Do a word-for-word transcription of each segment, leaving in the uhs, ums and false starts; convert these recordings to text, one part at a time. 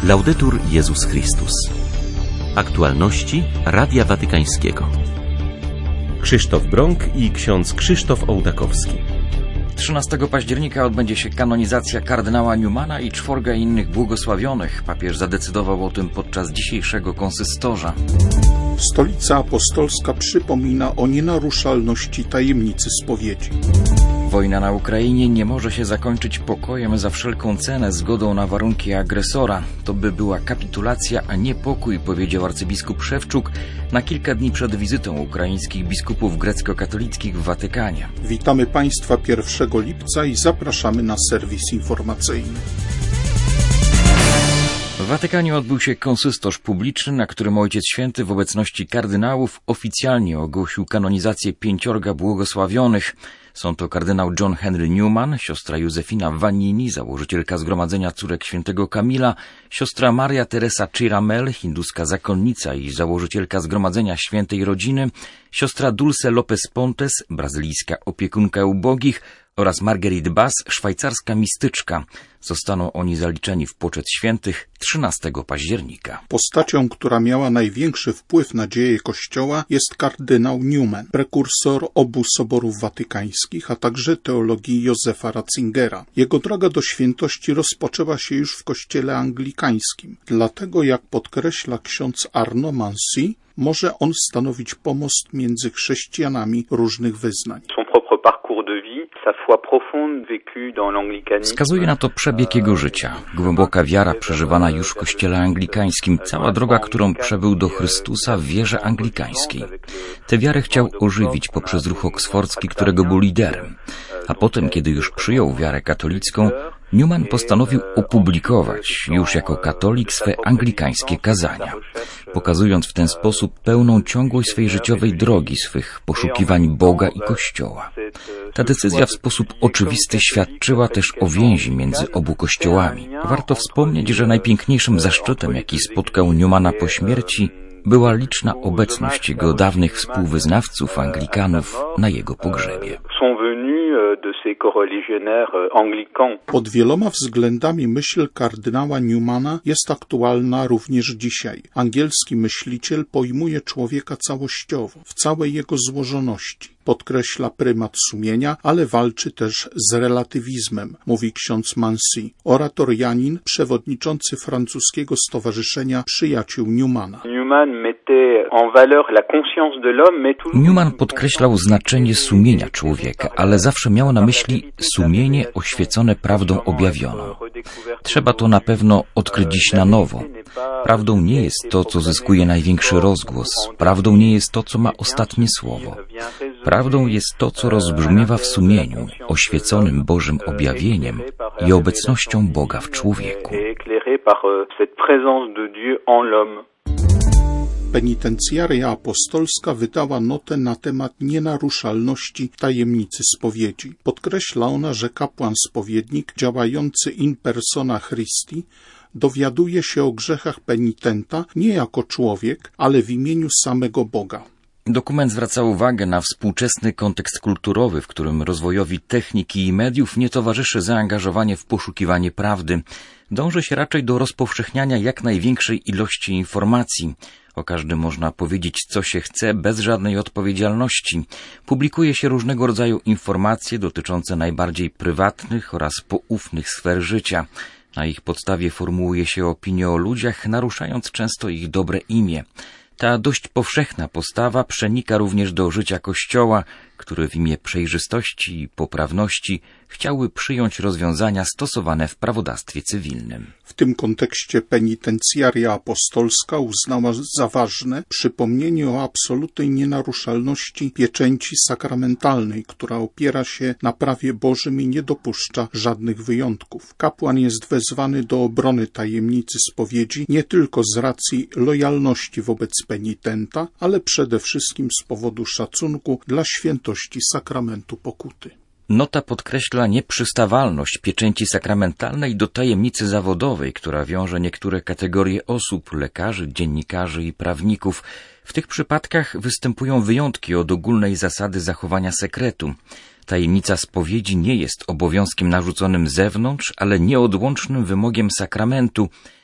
Laudetur Jezus Chrystus. Aktualności Radia Watykańskiego. Krzysztof Brąk i ksiądz Krzysztof Ołdakowski. trzynastego października odbędzie się kanonizacja kardynała Newmana i czworga innych błogosławionych. Papież zadecydował o tym podczas dzisiejszego konsystorza. Stolica Apostolska przypomina o nienaruszalności tajemnicy spowiedzi. Wojna na Ukrainie nie może się zakończyć pokojem za wszelką cenę, zgodą na warunki agresora. To by była kapitulacja, a nie pokój, powiedział arcybiskup Szewczuk na kilka dni przed wizytą ukraińskich biskupów grecko-katolickich w Watykanie. Witamy Państwa pierwszego lipca i zapraszamy na serwis informacyjny. W Watykanie odbył się konsystorz publiczny, na którym Ojciec Święty w obecności kardynałów oficjalnie ogłosił kanonizację pięciorga błogosławionych. Są to kardynał John Henry Newman, siostra Józefina Vannini, założycielka Zgromadzenia Córek Świętego Kamila, siostra Maria Teresa Chiramel, hinduska zakonnica i założycielka Zgromadzenia Świętej Rodziny, siostra Dulce Lopez Pontes, brazylijska opiekunka ubogich oraz Marguerite Bass, szwajcarska mistyczka. Zostaną oni zaliczeni w poczet świętych trzynastego października. Postacią, która miała największy wpływ na dzieje Kościoła, jest kardynał Newman, prekursor obu soborów watykańskich, a także teologii Józefa Ratzingera. Jego droga do świętości rozpoczęła się już w kościele anglikańskim. Dlatego, jak podkreśla ksiądz Arnaud Mancy, może on stanowić pomost między chrześcijanami różnych wyznań. Wskazuje na to przebieg jego życia. Głęboka wiara przeżywana już w kościele anglikańskim, cała droga, którą przebył do Chrystusa w wierze anglikańskiej. Tę wiarę chciał ożywić poprzez ruch oksfordzki, którego był liderem. A potem, kiedy już przyjął wiarę katolicką, Newman postanowił opublikować już jako katolik swe anglikańskie kazania, pokazując w ten sposób pełną ciągłość swej życiowej drogi, swych poszukiwań Boga i Kościoła. Ta decyzja w sposób oczywisty świadczyła też o więzi między obu kościołami. Warto wspomnieć, że najpiękniejszym zaszczytem, jaki spotkał Newmana po śmierci, była liczna obecność jego dawnych współwyznawców Anglikanów na jego pogrzebie. Pod wieloma względami myśl kardynała Newmana jest aktualna również dzisiaj. Angielski myśliciel pojmuje człowieka całościowo, w całej jego złożoności. Podkreśla prymat sumienia, ale walczy też z relatywizmem, mówi ksiądz Mancy, oratorianin, przewodniczący francuskiego Stowarzyszenia Przyjaciół Newmana. Newman podkreślał znaczenie sumienia człowieka, ale zawsze miał na myśli sumienie oświecone prawdą objawioną. Trzeba to na pewno odkryć dziś na nowo. Prawdą nie jest to, co zyskuje największy rozgłos. Prawdą nie jest to, co ma ostatnie słowo. Prawdą jest to, co rozbrzmiewa w sumieniu, oświeconym Bożym objawieniem i obecnością Boga w człowieku. Penitencjaria Apostolska wydała notę na temat nienaruszalności tajemnicy spowiedzi. Podkreśla ona, że kapłan spowiednik działający in persona Christi dowiaduje się o grzechach penitenta nie jako człowiek, ale w imieniu samego Boga. Dokument zwraca uwagę na współczesny kontekst kulturowy, w którym rozwojowi techniki i mediów nie towarzyszy zaangażowanie w poszukiwanie prawdy. Dąży się raczej do rozpowszechniania jak największej ilości informacji. O każdym można powiedzieć, co się chce, bez żadnej odpowiedzialności. Publikuje się różnego rodzaju informacje dotyczące najbardziej prywatnych oraz poufnych sfer życia. Na ich podstawie formułuje się opinie o ludziach, naruszając często ich dobre imię. Ta dość powszechna postawa przenika również do życia Kościoła, który w imię przejrzystości i poprawności chciały przyjąć rozwiązania stosowane w prawodawstwie cywilnym. W tym kontekście penitencjaria apostolska uznała za ważne przypomnienie o absolutnej nienaruszalności pieczęci sakramentalnej, która opiera się na prawie Bożym i nie dopuszcza żadnych wyjątków. Kapłan jest wezwany do obrony tajemnicy spowiedzi nie tylko z racji lojalności wobec penitenta, ale przede wszystkim z powodu szacunku dla świętości sakramentu pokuty. Nota podkreśla nieprzystawalność pieczęci sakramentalnej do tajemnicy zawodowej, która wiąże niektóre kategorie osób, lekarzy, dziennikarzy i prawników. W tych przypadkach występują wyjątki od ogólnej zasady zachowania sekretu. Tajemnica spowiedzi nie jest obowiązkiem narzuconym z zewnątrz, ale nieodłącznym wymogiem sakramentu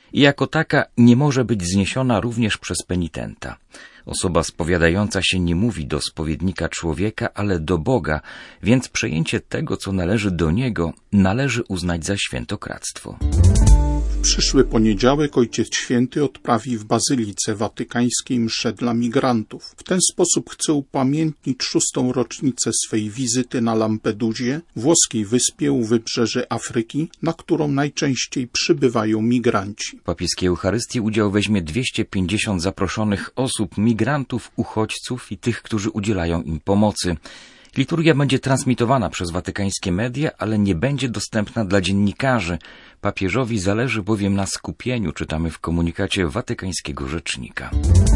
i jako taka nie może być zniesiona również przez penitenta. Osoba spowiadająca się nie mówi do spowiednika człowieka, ale do Boga, więc przejęcie tego, co należy do Niego, należy uznać za świętokradztwo. W przyszły poniedziałek Ojciec Święty odprawi w Bazylice Watykańskiej mszę dla migrantów. W ten sposób chce upamiętnić szóstą rocznicę swej wizyty na Lampedusie, włoskiej wyspie u wybrzeży Afryki, na którą najczęściej przybywają migranci. W papieskiej Eucharystii udział weźmie dwieście pięćdziesiąt zaproszonych osób, migrantów, uchodźców i tych, którzy udzielają im pomocy. Liturgia będzie transmitowana przez watykańskie media, ale nie będzie dostępna dla dziennikarzy. Papieżowi zależy bowiem na skupieniu, czytamy w komunikacie watykańskiego rzecznika.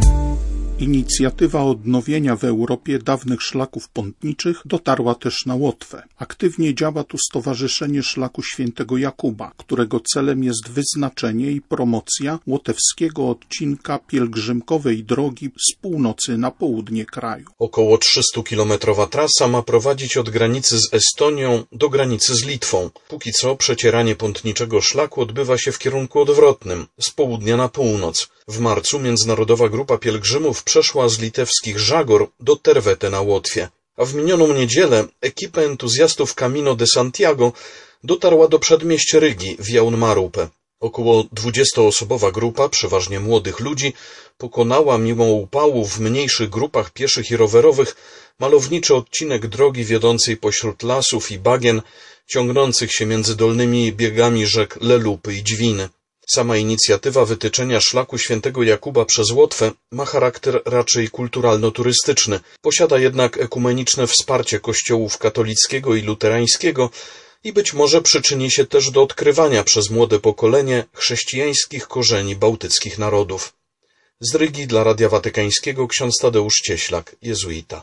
Inicjatywa odnowienia w Europie dawnych szlaków pątniczych dotarła też na Łotwę. Aktywnie działa tu Stowarzyszenie Szlaku Świętego Jakuba, którego celem jest wyznaczenie i promocja łotewskiego odcinka pielgrzymkowej drogi z północy na południe kraju. Około trzystukilometrowa trasa ma prowadzić od granicy z Estonią do granicy z Litwą. Póki co przecieranie pątniczego szlaku odbywa się w kierunku odwrotnym, z południa na północ. W marcu międzynarodowa grupa pielgrzymów przeszła z litewskich Żagor do Tervete na Łotwie, a w minioną niedzielę ekipa entuzjastów Camino de Santiago dotarła do przedmieść Rygi w Jaunmārupē. Około dwudziestoosobowa grupa, przeważnie młodych ludzi, pokonała mimo upału w mniejszych grupach pieszych i rowerowych malowniczy odcinek drogi wiodącej pośród lasów i bagien, ciągnących się między dolnymi biegami rzek Lelupy i Dźwiny. Sama inicjatywa wytyczenia szlaku świętego Jakuba przez Łotwę ma charakter raczej kulturalno-turystyczny. Posiada jednak ekumeniczne wsparcie kościołów katolickiego i luterańskiego i być może przyczyni się też do odkrywania przez młode pokolenie chrześcijańskich korzeni bałtyckich narodów. Z Rygi dla Radia Watykańskiego ksiądz Tadeusz Cieślak, jezuita.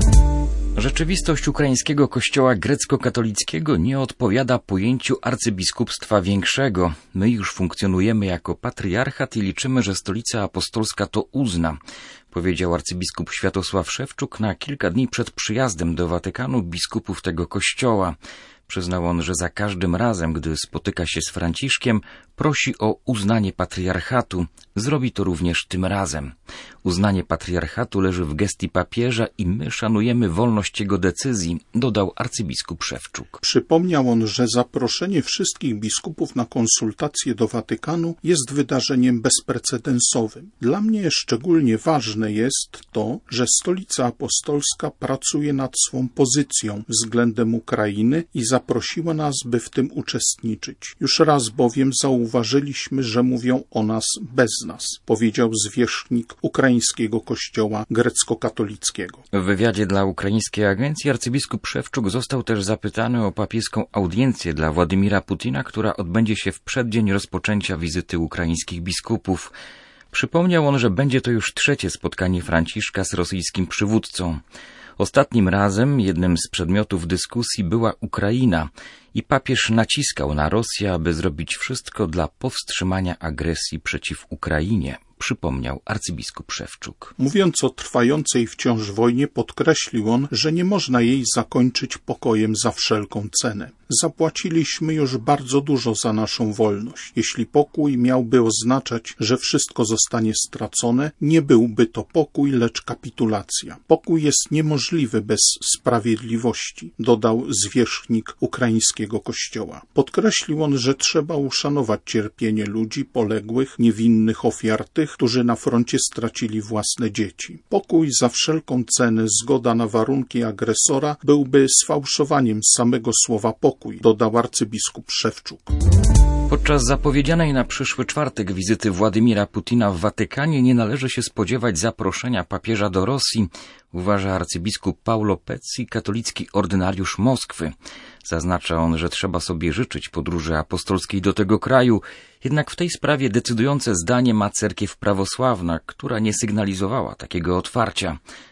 Rzeczywistość ukraińskiego kościoła grecko-katolickiego nie odpowiada pojęciu arcybiskupstwa większego. My już funkcjonujemy jako patriarchat i liczymy, że Stolica Apostolska to uzna, powiedział arcybiskup Światosław Szewczuk na kilka dni przed przyjazdem do Watykanu biskupów tego kościoła. Przyznał on, że za każdym razem, gdy spotyka się z Franciszkiem, prosi o uznanie patriarchatu. Zrobi to również tym razem. Uznanie patriarchatu leży w gestii papieża i my szanujemy wolność jego decyzji, dodał arcybiskup Szewczuk. Przypomniał on, że zaproszenie wszystkich biskupów na konsultacje do Watykanu jest wydarzeniem bezprecedensowym. Dla mnie szczególnie ważne jest to, że Stolica Apostolska pracuje nad swą pozycją względem Ukrainy i zaprosiła nas, by w tym uczestniczyć. Już raz bowiem zauważyliśmy, że mówią o nas bez nas, powiedział zwierzchnik ukraińskiego kościoła grecko-katolickiego. W wywiadzie dla ukraińskiej agencji arcybiskup Szewczuk został też zapytany o papieską audiencję dla Władimira Putina, która odbędzie się w przeddzień rozpoczęcia wizyty ukraińskich biskupów. Przypomniał on, że będzie to już trzecie spotkanie Franciszka z rosyjskim przywódcą. Ostatnim razem jednym z przedmiotów dyskusji była Ukraina i papież naciskał na Rosję, aby zrobić wszystko dla powstrzymania agresji przeciw Ukrainie, przypomniał arcybiskup Szewczuk. Mówiąc o trwającej wciąż wojnie, podkreślił on, że nie można jej zakończyć pokojem za wszelką cenę. Zapłaciliśmy już bardzo dużo za naszą wolność. Jeśli pokój miałby oznaczać, że wszystko zostanie stracone, nie byłby to pokój, lecz kapitulacja. Pokój jest niemożliwy bez sprawiedliwości, dodał zwierzchnik ukraińskiego kościoła. Podkreślił on, że trzeba uszanować cierpienie ludzi poległych, niewinnych ofiar tych, którzy na froncie stracili własne dzieci. Pokój za wszelką cenę, zgoda na warunki agresora byłby sfałszowaniem samego słowa pokój, dodał arcybiskup Szewczuk. Podczas zapowiedzianej na przyszły czwartek wizyty Władimira Putina w Watykanie nie należy się spodziewać zaproszenia papieża do Rosji, uważa arcybiskup Paulo Pezzi, katolicki ordynariusz Moskwy. Zaznacza on, że trzeba sobie życzyć podróży apostolskiej do tego kraju, jednak w tej sprawie decydujące zdanie ma cerkiew prawosławna, która nie sygnalizowała takiego otwarcia.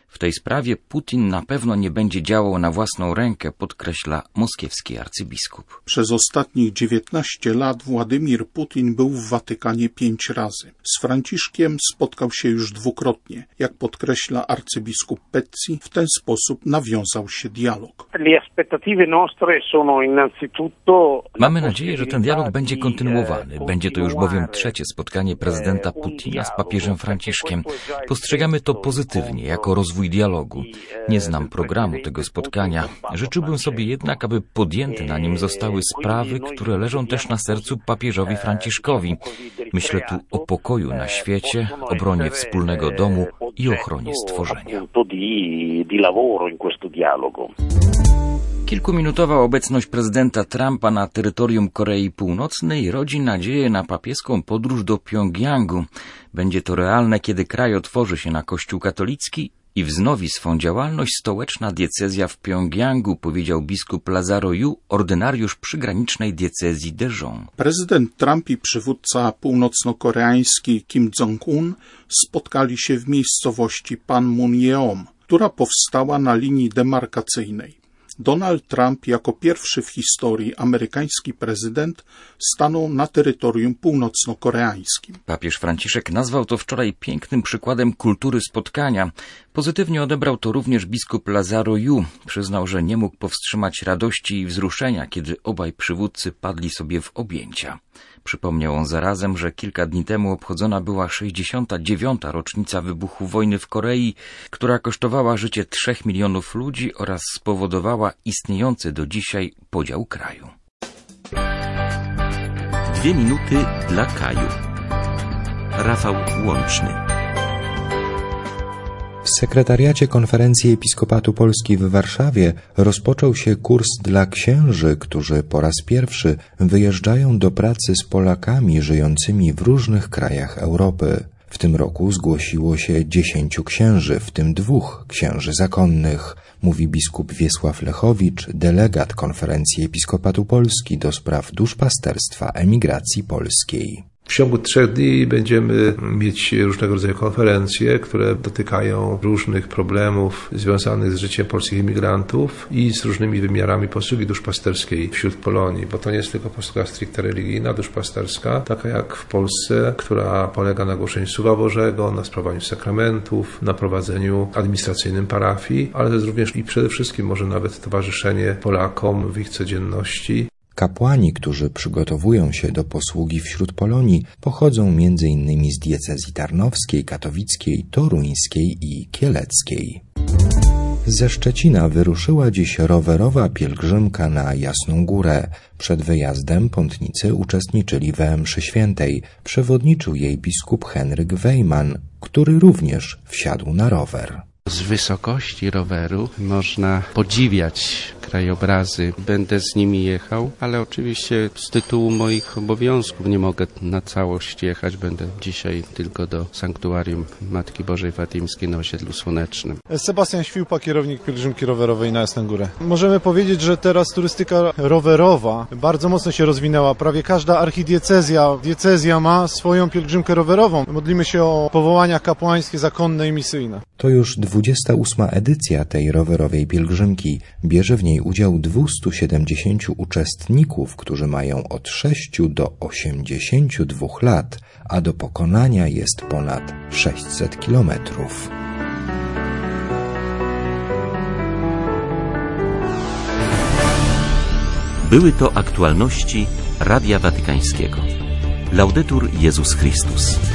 W tej sprawie Putin na pewno nie będzie działał na własną rękę, podkreśla moskiewski arcybiskup. Przez ostatnich dziewiętnaście lat Władimir Putin był w Watykanie pięć razy. Z Franciszkiem spotkał się już dwukrotnie. Jak podkreśla arcybiskup Pezzi, w ten sposób nawiązał się dialog. Mamy nadzieję, że ten dialog będzie kontynuowany. Będzie to już bowiem trzecie spotkanie prezydenta Putina z papieżem Franciszkiem. Postrzegamy to pozytywnie, jako rozwój dialogu. Nie znam programu tego spotkania. Życzyłbym sobie jednak, aby podjęte na nim zostały sprawy, które leżą też na sercu papieżowi Franciszkowi. Myślę tu o pokoju na świecie, obronie wspólnego domu i ochronie stworzenia. Kilkuminutowa obecność prezydenta Trumpa na terytorium Korei Północnej rodzi nadzieję na papieską podróż do Pjongjangu. Będzie to realne, kiedy kraj otworzy się na Kościół katolicki i wznowi swą działalność stołeczna diecezja w Pjongjangu, powiedział biskup Lazaro Yu, ordynariusz przygranicznej diecezji Daejeon. Prezydent Trump i przywódca północno-koreański Kim Jong-un spotkali się w miejscowości Panmunjeom, która powstała na linii demarkacyjnej. Donald Trump jako pierwszy w historii amerykański prezydent stanął na terytorium północno-koreańskim. Papież Franciszek nazwał to wczoraj pięknym przykładem kultury spotkania. Pozytywnie odebrał to również biskup Lazaro Yu. Przyznał, że nie mógł powstrzymać radości i wzruszenia, kiedy obaj przywódcy padli sobie w objęcia. Przypomniał on zarazem, że kilka dni temu obchodzona była sześćdziesiąta dziewiąta rocznica wybuchu wojny w Korei, która kosztowała życie trzech milionów ludzi oraz spowodowała istniejący do dzisiaj podział kraju. Dwie minuty dla Kaju. Rafał Łączny. W sekretariacie Konferencji Episkopatu Polski w Warszawie rozpoczął się kurs dla księży, którzy po raz pierwszy wyjeżdżają do pracy z Polakami żyjącymi w różnych krajach Europy. W tym roku zgłosiło się dziesięciu księży, w tym dwóch księży zakonnych, mówi biskup Wiesław Lechowicz, delegat Konferencji Episkopatu Polski do spraw duszpasterstwa emigracji polskiej. W ciągu trzech dni będziemy mieć różnego rodzaju konferencje, które dotykają różnych problemów związanych z życiem polskich imigrantów i z różnymi wymiarami posługi duszpasterskiej wśród Polonii, bo to nie jest tylko posługa stricte religijna, duszpasterska, taka jak w Polsce, która polega na głoszeniu Słowa Bożego, na sprawowaniu sakramentów, na prowadzeniu administracyjnym parafii, ale to jest również i przede wszystkim może nawet towarzyszenie Polakom w ich codzienności. Kapłani, którzy przygotowują się do posługi wśród Polonii, pochodzą między innymi z diecezji tarnowskiej, katowickiej, toruńskiej i kieleckiej. Ze Szczecina wyruszyła dziś rowerowa pielgrzymka na Jasną Górę. Przed wyjazdem pątnicy uczestniczyli we mszy świętej. Przewodniczył jej biskup Henryk Wejman, który również wsiadł na rower. Z wysokości roweru można podziwiać krajobrazy. Będę z nimi jechał, ale oczywiście z tytułu moich obowiązków nie mogę na całość jechać. Będę dzisiaj tylko do sanktuarium Matki Bożej Fatimskiej na osiedlu Słonecznym. Sebastian Świłpa, kierownik pielgrzymki rowerowej na Jasną Górę. Możemy powiedzieć, że teraz turystyka rowerowa bardzo mocno się rozwinęła. Prawie każda archidiecezja diecezja ma swoją pielgrzymkę rowerową. Modlimy się o powołania kapłańskie, zakonne i misyjne. To już dwudziesta ósma edycja tej rowerowej pielgrzymki. Bierze w niej udział dwieście siedemdziesiąt uczestników, którzy mają od sześciu do osiemdziesięciu dwóch lat, a do pokonania jest ponad sześćset kilometrów. Były to aktualności Radia Watykańskiego. Laudetur Jezus Chrystus.